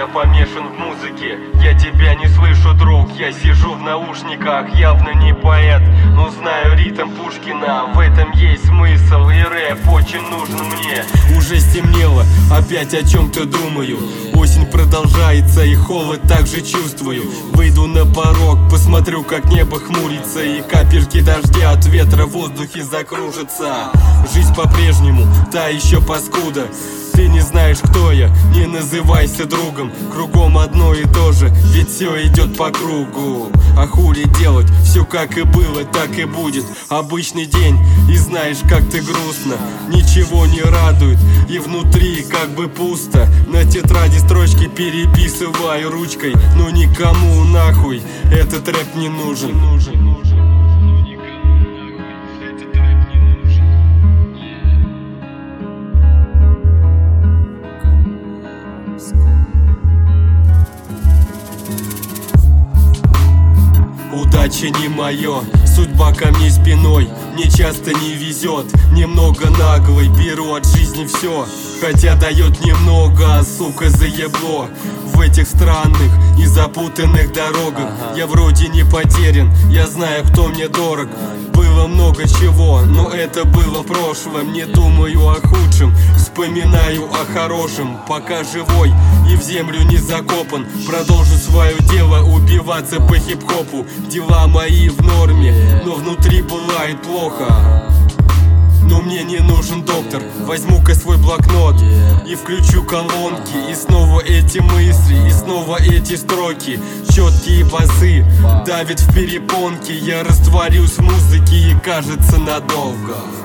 Я помешан в музыке, я тебя не слышу, друг. Я сижу в наушниках, явно не поэт, но знаю ритм Пушкина. В этом есть смысл, и рэп очень нужен мне. Уже стемнело, опять о чем-то думаю. Осень продолжается, и холод также чувствую. Выйду на порог, посмотрю, как небо хмурится, и капельки дождя от ветра в воздухе закружатся. Жизнь по-прежнему та еще паскуда. Ты не знаешь, кто я, не называйся другом. Кругом одно и то же, ведь все идет по кругу. А хули делать, все как и было, так и будет. Обычный день, и знаешь, как ты грустно. Ничего не радует, и внутри как бы пусто. На тетради строчки переписываю ручкой, но никому нахуй этот рэп не нужен. Удача не мое, судьба ко мне спиной. Мне часто не везет, немного наглый. Беру от жизни все, хотя дает немного, а сука заебло. В этих странных и запутанных дорогах я вроде не потерян, я знаю, кто мне дорог. Было много чего, но это было прошлым. Не думаю о худшем, вспоминаю о хорошем. Пока живой и в землю не закопан, продолжу свое дело, убиваться по хип-хопу. Дела мои в норме, но внутри бывает плохо. Но мне не нужен доктор, возьму-ка свой блокнот и включу колонки. И снова эти мысли, и снова эти строки. Четкие басы давят в перепонки. Я растворюсь в музыке, и кажется надолго.